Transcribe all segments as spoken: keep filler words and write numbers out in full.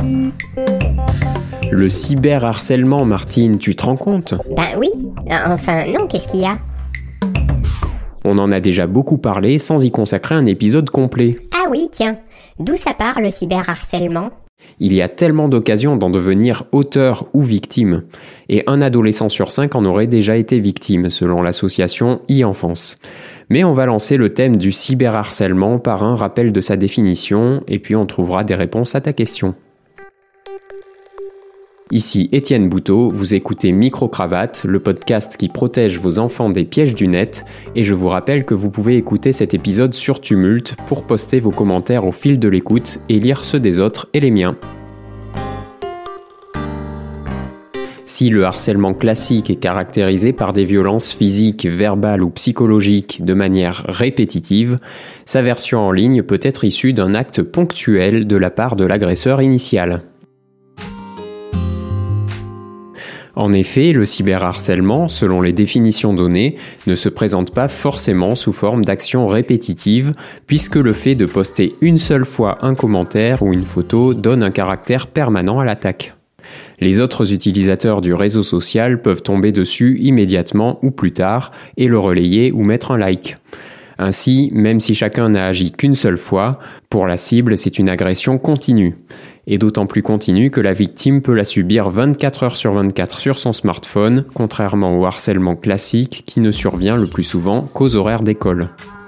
Le cyberharcèlement, Martine, tu te rends compte ? Ben oui, enfin non, qu'est-ce qu'il y a ? On en a déjà beaucoup parlé sans y consacrer un épisode complet. Ah oui, tiens, d'où ça part le cyberharcèlement ? Il y a tellement d'occasions d'en devenir auteur ou victime. Et un adolescent sur cinq en aurait déjà été victime, selon l'association e-Enfance. Mais on va lancer le thème du cyberharcèlement par un rappel de sa définition, et puis on trouvera des réponses à ta question. Ici Étienne Bouteau, vous écoutez Micro-Cravate, le podcast qui protège vos enfants des pièges du net, et je vous rappelle que vous pouvez écouter cet épisode sur Tumult pour poster vos commentaires au fil de l'écoute et lire ceux des autres et les miens. Si le harcèlement classique est caractérisé par des violences physiques, verbales ou psychologiques de manière répétitive, sa version en ligne peut être issue d'un acte ponctuel de la part de l'agresseur initial. En effet, le cyberharcèlement, selon les définitions données, ne se présente pas forcément sous forme d'actions répétitives, puisque le fait de poster une seule fois un commentaire ou une photo donne un caractère permanent à l'attaque. Les autres utilisateurs du réseau social peuvent tomber dessus immédiatement ou plus tard et le relayer ou mettre un like. Ainsi, même si chacun n'a agi qu'une seule fois, pour la cible, c'est une agression continue. Et d'autant plus continue que la victime peut la subir vingt-quatre heures sur vingt-quatre sur son smartphone, contrairement au harcèlement classique qui ne survient le plus souvent qu'aux horaires d'école.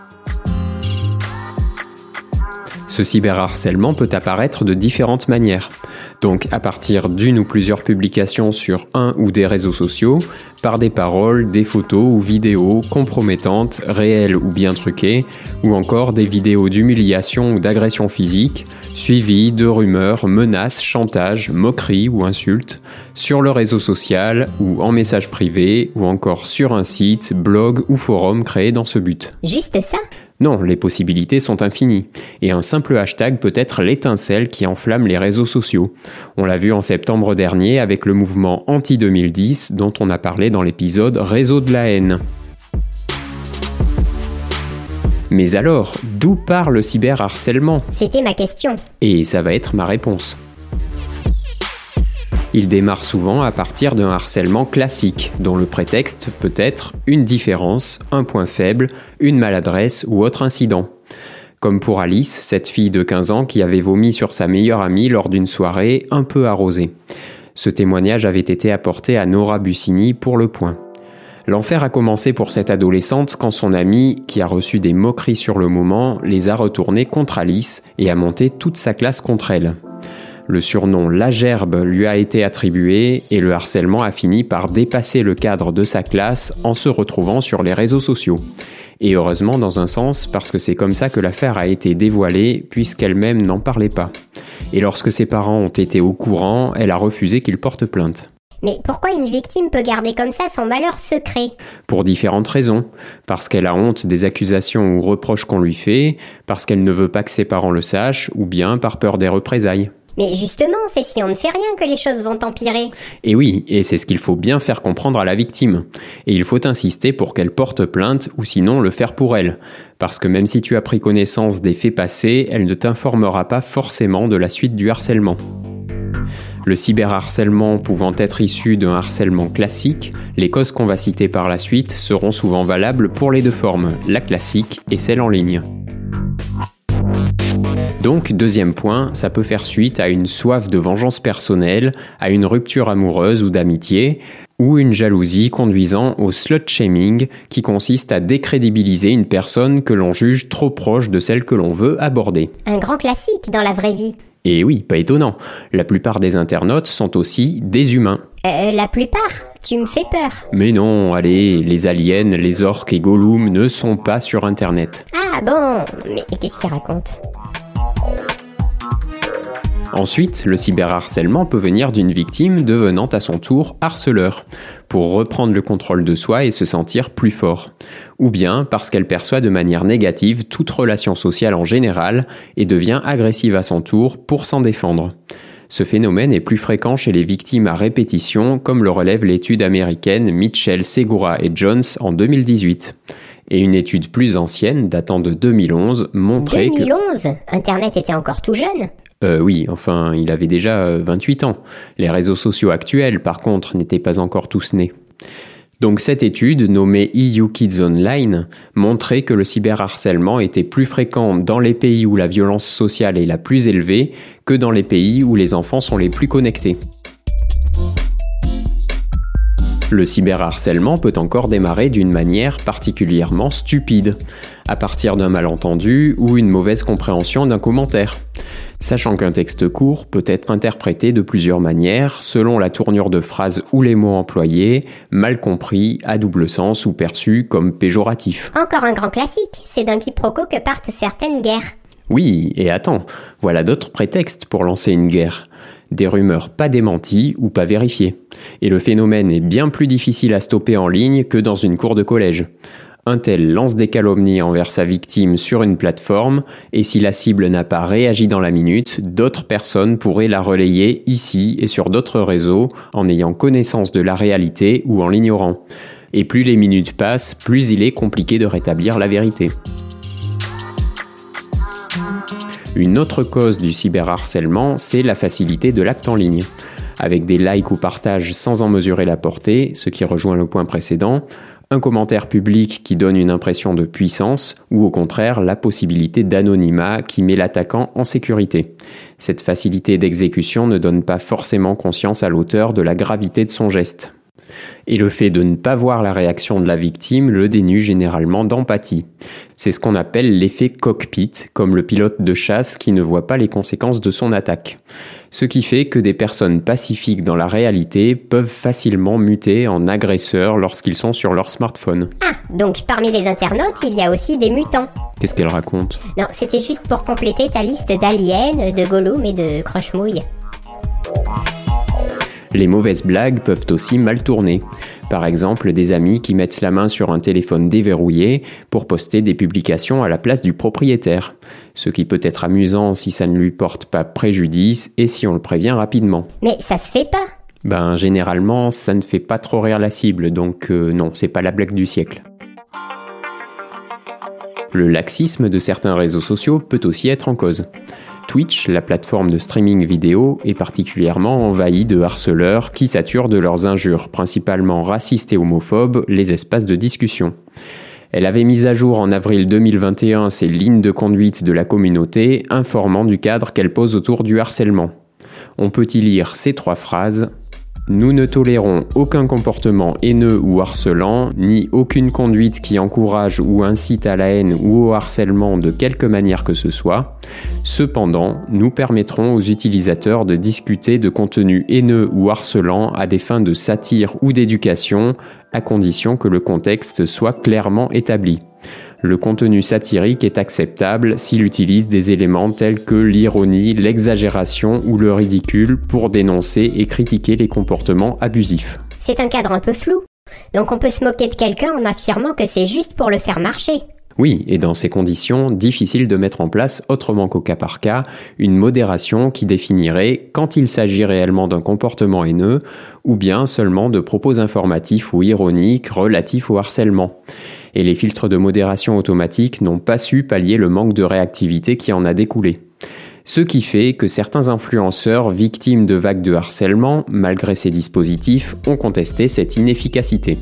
Ce cyberharcèlement peut apparaître de différentes manières. Donc à partir d'une ou plusieurs publications sur un ou des réseaux sociaux, par des paroles, des photos ou vidéos compromettantes, réelles ou bien truquées, ou encore des vidéos d'humiliation ou d'agression physique, suivies de rumeurs, menaces, chantages, moqueries ou insultes, sur le réseau social ou en message privé, ou encore sur un site, blog ou forum créé dans ce but. Juste ça ? Non, les possibilités sont infinies, et un simple hashtag peut être l'étincelle qui enflamme les réseaux sociaux. On l'a vu en septembre dernier avec le mouvement Anti deux mille dix dont on a parlé dans l'épisode Réseau de la haine. Mais alors, d'où part le cyberharcèlement ? C'était ma question. Et ça va être ma réponse. Il démarre souvent à partir d'un harcèlement classique, dont le prétexte peut être une différence, un point faible, une maladresse ou autre incident. Comme pour Alice, cette fille de quinze ans qui avait vomi sur sa meilleure amie lors d'une soirée un peu arrosée. Ce témoignage avait été apporté à Nora Bussini pour Le Point. L'enfer a commencé pour cette adolescente quand son amie, qui a reçu des moqueries sur le moment, les a retournées contre Alice et a monté toute sa classe contre elle. Le surnom La Gerbe lui a été attribué et le harcèlement a fini par dépasser le cadre de sa classe en se retrouvant sur les réseaux sociaux. Et heureusement dans un sens, parce que c'est comme ça que l'affaire a été dévoilée, puisqu'elle-même n'en parlait pas. Et lorsque ses parents ont été au courant, elle a refusé qu'ils portent plainte. Mais pourquoi une victime peut garder comme ça son malheur secret ? Pour différentes raisons. Parce qu'elle a honte des accusations ou reproches qu'on lui fait, parce qu'elle ne veut pas que ses parents le sachent, ou bien par peur des représailles. Mais justement, c'est si on ne fait rien que les choses vont empirer. Et oui, et c'est ce qu'il faut bien faire comprendre à la victime. Et il faut insister pour qu'elle porte plainte ou sinon le faire pour elle. Parce que même si tu as pris connaissance des faits passés, elle ne t'informera pas forcément de la suite du harcèlement. Le cyberharcèlement pouvant être issu d'un harcèlement classique, les causes qu'on va citer par la suite seront souvent valables pour les deux formes, la classique et celle en ligne. Donc, deuxième point, ça peut faire suite à une soif de vengeance personnelle, à une rupture amoureuse ou d'amitié, ou une jalousie conduisant au slut-shaming, qui consiste à décrédibiliser une personne que l'on juge trop proche de celle que l'on veut aborder. Un grand classique dans la vraie vie. Et oui, pas étonnant, la plupart des internautes sont aussi des humains. Euh, la plupart ? Tu me fais peur. Mais non, allez, les aliens, les orques et Gollum ne sont pas sur Internet. Ah bon ? Mais qu'est-ce qu'il raconte ? Ensuite, le cyberharcèlement peut venir d'une victime devenant à son tour harceleur, pour reprendre le contrôle de soi et se sentir plus fort. Ou bien parce qu'elle perçoit de manière négative toute relation sociale en général et devient agressive à son tour pour s'en défendre. Ce phénomène est plus fréquent chez les victimes à répétition, comme le relève l'étude américaine Mitchell, Segura et Jones en deux mille dix-huit. Et une étude plus ancienne, datant de deux mille onze, montrait deux mille onze ? que... Internet était encore tout jeune ? Euh, oui, enfin, il avait déjà vingt-huit ans. Les réseaux sociaux actuels, par contre, n'étaient pas encore tous nés. Donc cette étude, nommée E U Kids Online, montrait que le cyberharcèlement était plus fréquent dans les pays où la violence sociale est la plus élevée que dans les pays où les enfants sont les plus connectés. Le cyberharcèlement peut encore démarrer d'une manière particulièrement stupide, à partir d'un malentendu ou une mauvaise compréhension d'un commentaire. Sachant qu'un texte court peut être interprété de plusieurs manières, selon la tournure de phrase ou les mots employés, mal compris, à double sens ou perçu comme péjoratif. Encore un grand classique, c'est d'un quiproquo que partent certaines guerres. Oui, et attends, voilà d'autres prétextes pour lancer une guerre. Des rumeurs pas démenties ou pas vérifiées. Et le phénomène est bien plus difficile à stopper en ligne que dans une cour de collège. Un tel lance des calomnies envers sa victime sur une plateforme, et si la cible n'a pas réagi dans la minute, d'autres personnes pourraient la relayer ici et sur d'autres réseaux, en ayant connaissance de la réalité ou en l'ignorant. Et plus les minutes passent, plus il est compliqué de rétablir la vérité. Une autre cause du cyberharcèlement, c'est la facilité de l'acte en ligne. Avec des likes ou partages sans en mesurer la portée, ce qui rejoint le point précédent, un commentaire public qui donne une impression de puissance ou au contraire la possibilité d'anonymat qui met l'attaquant en sécurité. Cette facilité d'exécution ne donne pas forcément conscience à l'auteur de la gravité de son geste. Et le fait de ne pas voir la réaction de la victime le dénue généralement d'empathie. C'est ce qu'on appelle l'effet cockpit, comme le pilote de chasse qui ne voit pas les conséquences de son attaque. Ce qui fait que des personnes pacifiques dans la réalité peuvent facilement muter en agresseurs lorsqu'ils sont sur leur smartphone. Ah, donc parmi les internautes, il y a aussi des mutants. Qu'est-ce qu'elle raconte ? Non, c'était juste pour compléter ta liste d'aliens, de Gollum et de Croche-Mouille. Les mauvaises blagues peuvent aussi mal tourner. Par exemple, des amis qui mettent la main sur un téléphone déverrouillé pour poster des publications à la place du propriétaire. Ce qui peut être amusant si ça ne lui porte pas préjudice et si on le prévient rapidement. Mais ça se fait pas. Ben, généralement, ça ne fait pas trop rire la cible, donc euh, non, c'est pas la blague du siècle. Le laxisme de certains réseaux sociaux peut aussi être en cause. Twitch, la plateforme de streaming vidéo, est particulièrement envahie de harceleurs qui saturent de leurs injures, principalement racistes et homophobes, les espaces de discussion. Elle avait mis à jour en avril deux mille vingt et un ses lignes de conduite de la communauté, informant du cadre qu'elle pose autour du harcèlement. On peut y lire ces trois phrases. Nous ne tolérons aucun comportement haineux ou harcelant, ni aucune conduite qui encourage ou incite à la haine ou au harcèlement de quelque manière que ce soit. Cependant, nous permettrons aux utilisateurs de discuter de contenus haineux ou harcelants à des fins de satire ou d'éducation, à condition que le contexte soit clairement établi. Le contenu satirique est acceptable s'il utilise des éléments tels que l'ironie, l'exagération ou le ridicule pour dénoncer et critiquer les comportements abusifs. C'est un cadre un peu flou, donc on peut se moquer de quelqu'un en affirmant que c'est juste pour le faire marcher. Oui, et dans ces conditions, difficile de mettre en place, autrement qu'au cas par cas, une modération qui définirait quand il s'agit réellement d'un comportement haineux ou bien seulement de propos informatifs ou ironiques relatifs au harcèlement. Et les filtres de modération automatique n'ont pas su pallier le manque de réactivité qui en a découlé. Ce qui fait que certains influenceurs victimes de vagues de harcèlement, malgré ces dispositifs, ont contesté cette inefficacité.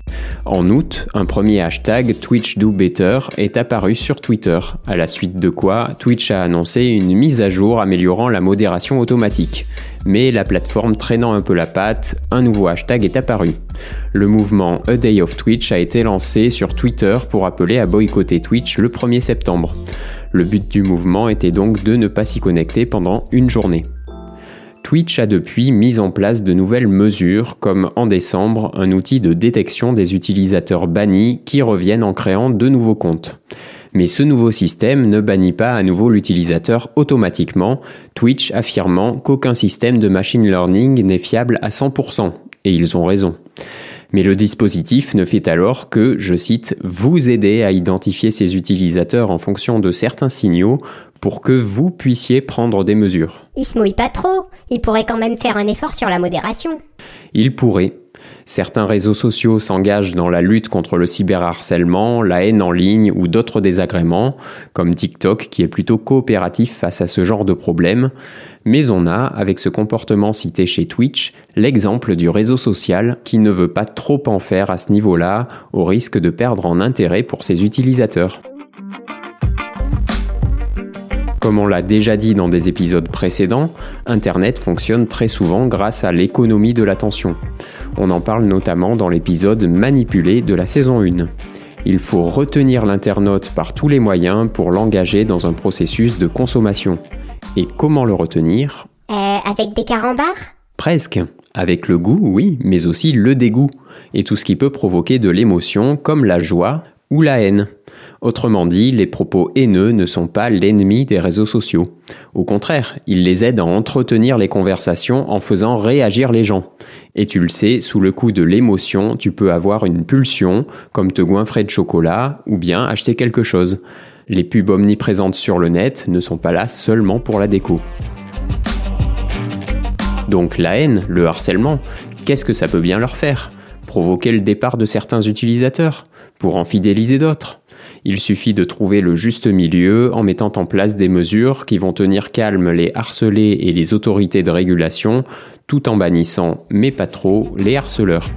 En août, un premier hashtag TwitchDoBetter est apparu sur Twitter, à la suite de quoi Twitch a annoncé une mise à jour améliorant la modération automatique. Mais la plateforme traînant un peu la patte, un nouveau hashtag est apparu. Le mouvement A Day of Twitch a été lancé sur Twitter pour appeler à boycotter Twitch le premier septembre. Le but du mouvement était donc de ne pas s'y connecter pendant une journée. Twitch a depuis mis en place de nouvelles mesures, comme en décembre, un outil de détection des utilisateurs bannis qui reviennent en créant de nouveaux comptes. Mais ce nouveau système ne bannit pas à nouveau l'utilisateur automatiquement, Twitch affirmant qu'aucun système de machine learning n'est fiable à cent pour cent. Et ils ont raison. Mais le dispositif ne fait alors que, je cite, « vous aider à identifier ces utilisateurs en fonction de certains signaux pour que vous puissiez prendre des mesures. » Il se mouille pas trop, il pourrait quand même faire un effort sur la modération. Il pourrait. Certains réseaux sociaux s'engagent dans la lutte contre le cyberharcèlement, la haine en ligne ou d'autres désagréments, comme TikTok qui est plutôt coopératif face à ce genre de problème. Mais on a, avec ce comportement cité chez Twitch, l'exemple du réseau social qui ne veut pas trop en faire à ce niveau-là, au risque de perdre en intérêt pour ses utilisateurs. Comme on l'a déjà dit dans des épisodes précédents, Internet fonctionne très souvent grâce à l'économie de l'attention. On en parle notamment dans l'épisode Manipulé de la saison un. Il faut retenir l'internaute par tous les moyens pour l'engager dans un processus de consommation. Et comment le retenir ? Euh, avec des carambars ? Presque. Avec le goût, oui, mais aussi le dégoût. Et tout ce qui peut provoquer de l'émotion, comme la joie ou la haine. Autrement dit, les propos haineux ne sont pas l'ennemi des réseaux sociaux. Au contraire, ils les aident à entretenir les conversations en faisant réagir les gens. Et tu le sais, sous le coup de l'émotion, tu peux avoir une pulsion, comme te goinfrer de chocolat ou bien acheter quelque chose. Les pubs omniprésentes sur le net ne sont pas là seulement pour la déco. Donc la haine, le harcèlement, qu'est-ce que ça peut bien leur faire ? Provoquer le départ de certains utilisateurs, pour en fidéliser d'autres. Il suffit de trouver le juste milieu en mettant en place des mesures qui vont tenir calme les harcelés et les autorités de régulation, tout en bannissant, mais pas trop, les harceleurs.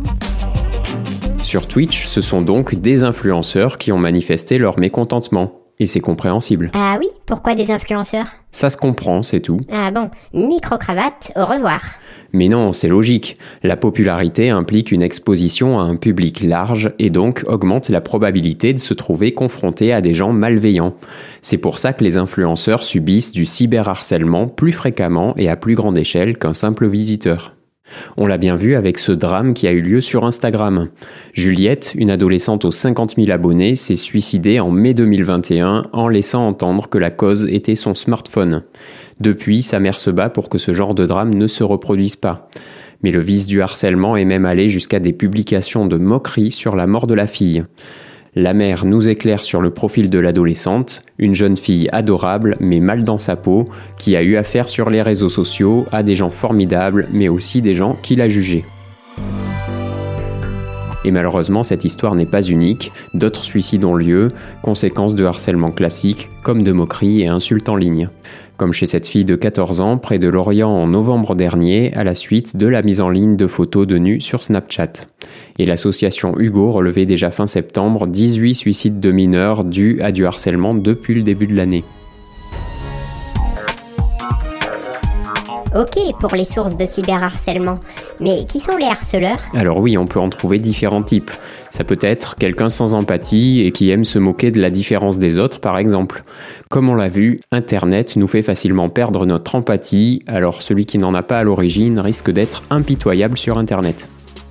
Sur Twitch, ce sont donc des influenceurs qui ont manifesté leur mécontentement. Et c'est compréhensible. Ah oui ? Pourquoi des influenceurs ? Ça se comprend, c'est tout. Ah bon, micro-cravate, au revoir. Mais non, c'est logique. La popularité implique une exposition à un public large et donc augmente la probabilité de se trouver confronté à des gens malveillants. C'est pour ça que les influenceurs subissent du cyberharcèlement plus fréquemment et à plus grande échelle qu'un simple visiteur. On l'a bien vu avec ce drame qui a eu lieu sur Instagram. Juliette, une adolescente aux cinquante mille abonnés, s'est suicidée en mai deux mille vingt et un en laissant entendre que la cause était son smartphone. Depuis, sa mère se bat pour que ce genre de drame ne se reproduise pas. Mais le vice du harcèlement est même allé jusqu'à des publications de moqueries sur la mort de la fille. La mère nous éclaire sur le profil de l'adolescente, une jeune fille adorable mais mal dans sa peau, qui a eu affaire sur les réseaux sociaux à des gens formidables mais aussi des gens qui la jugeaient. Et malheureusement, cette histoire n'est pas unique, d'autres suicides ont lieu, conséquence de harcèlement classique comme de moqueries et insultes en ligne. Comme chez cette fille de quatorze ans près de Lorient en novembre dernier à la suite de la mise en ligne de photos de nus sur Snapchat. Et l'association Hugo relevait déjà fin septembre dix-huit suicides de mineurs dus à du harcèlement depuis le début de l'année. Ok pour les sources de cyberharcèlement, mais qui sont les harceleurs ? Alors oui, on peut en trouver différents types. Ça peut être quelqu'un sans empathie et qui aime se moquer de la différence des autres, par exemple. Comme on l'a vu, Internet nous fait facilement perdre notre empathie, alors celui qui n'en a pas à l'origine risque d'être impitoyable sur Internet.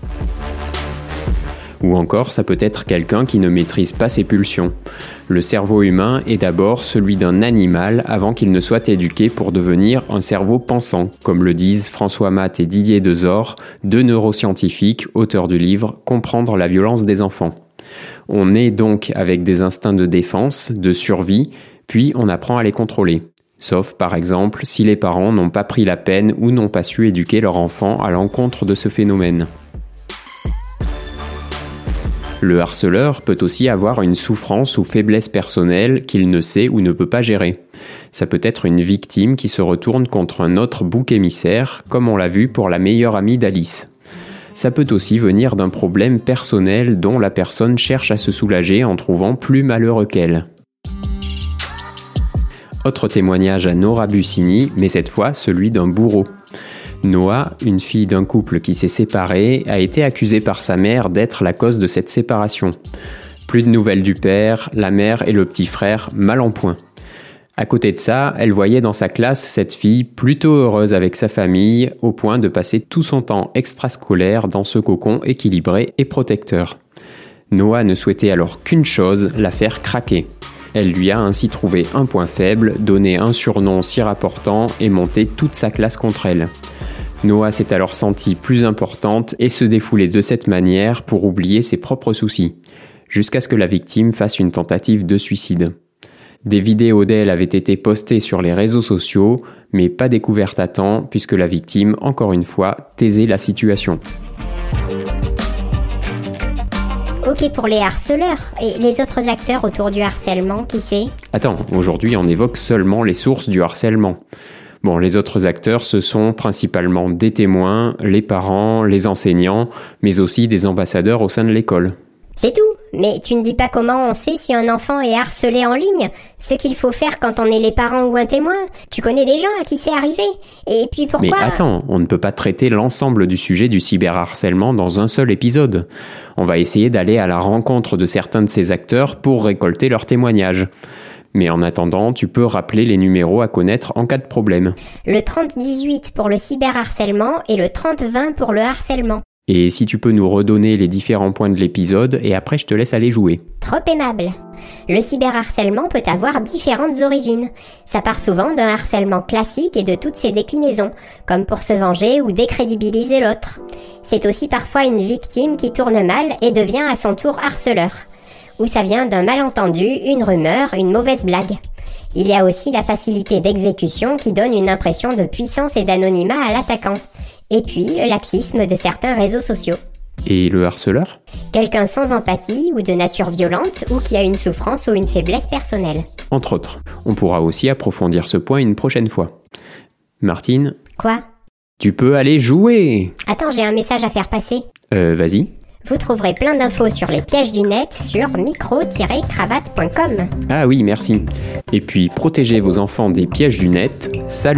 Ou encore, ça peut être quelqu'un qui ne maîtrise pas ses pulsions. Le cerveau humain est d'abord celui d'un animal avant qu'il ne soit éduqué pour devenir un cerveau pensant, comme le disent François Matt et Didier Dezor, deux neuroscientifiques, auteurs du livre « Comprendre la violence des enfants ». On naît donc avec des instincts de défense, de survie, puis on apprend à les contrôler. Sauf, par exemple, si les parents n'ont pas pris la peine ou n'ont pas su éduquer leur enfant à l'encontre de ce phénomène. Le harceleur peut aussi avoir une souffrance ou faiblesse personnelle qu'il ne sait ou ne peut pas gérer. Ça peut être une victime qui se retourne contre un autre bouc émissaire, comme on l'a vu pour la meilleure amie d'Alice. Ça peut aussi venir d'un problème personnel dont la personne cherche à se soulager en trouvant plus malheureux qu'elle. Autre témoignage à Nora Bussini, mais cette fois celui d'un bourreau. Noah, une fille d'un couple qui s'est séparé, a été accusée par sa mère d'être la cause de cette séparation. Plus de nouvelles du père, la mère et le petit frère mal en point. À côté de ça, elle voyait dans sa classe cette fille plutôt heureuse avec sa famille, au point de passer tout son temps extrascolaire dans ce cocon équilibré et protecteur. Noah ne souhaitait alors qu'une chose, la faire craquer. Elle lui a ainsi trouvé un point faible, donné un surnom si rapportant et monté toute sa classe contre elle. Noah s'est alors sentie plus importante et se défoulait de cette manière pour oublier ses propres soucis, jusqu'à ce que la victime fasse une tentative de suicide. Des vidéos d'elle avaient été postées sur les réseaux sociaux, mais pas découvertes à temps puisque la victime, encore une fois, taisait la situation. Ok pour les harceleurs, et les autres acteurs autour du harcèlement, qui c'est ? Attends, aujourd'hui on évoque seulement les sources du harcèlement. Bon, les autres acteurs, ce sont principalement des témoins, les parents, les enseignants, mais aussi des ambassadeurs au sein de l'école. C'est tout, mais tu ne dis pas comment on sait si un enfant est harcelé en ligne, ce qu'il faut faire quand on est les parents ou un témoin. Tu connais des gens à qui c'est arrivé. Et puis pourquoi... Mais attends, on ne peut pas traiter l'ensemble du sujet du cyberharcèlement dans un seul épisode. On va essayer d'aller à la rencontre de certains de ces acteurs pour récolter leurs témoignages. Mais en attendant, tu peux rappeler les numéros à connaître en cas de problème. Le trente dix-huit pour le cyberharcèlement et le trente vingt pour le harcèlement. Et si tu peux nous redonner les différents points de l'épisode, et après je te laisse aller jouer. Trop aimable. Le cyberharcèlement peut avoir différentes origines. Ça part souvent d'un harcèlement classique et de toutes ses déclinaisons, comme pour se venger ou décrédibiliser l'autre. C'est aussi parfois une victime qui tourne mal et devient à son tour harceleur. Ou ça vient d'un malentendu, une rumeur, une mauvaise blague. Il y a aussi la facilité d'exécution qui donne une impression de puissance et d'anonymat à l'attaquant. Et puis, le laxisme de certains réseaux sociaux. Et le harceleur ? Quelqu'un sans empathie ou de nature violente ou qui a une souffrance ou une faiblesse personnelle. Entre autres. On pourra aussi approfondir ce point une prochaine fois. Martine ? Quoi ? Tu peux aller jouer ! Attends, j'ai un message à faire passer. Euh, vas-y. Vous trouverez plein d'infos sur les pièges du net sur micro tiret cravate point com. Ah oui, merci. Et puis, protégez vos enfants des pièges du net. Salut !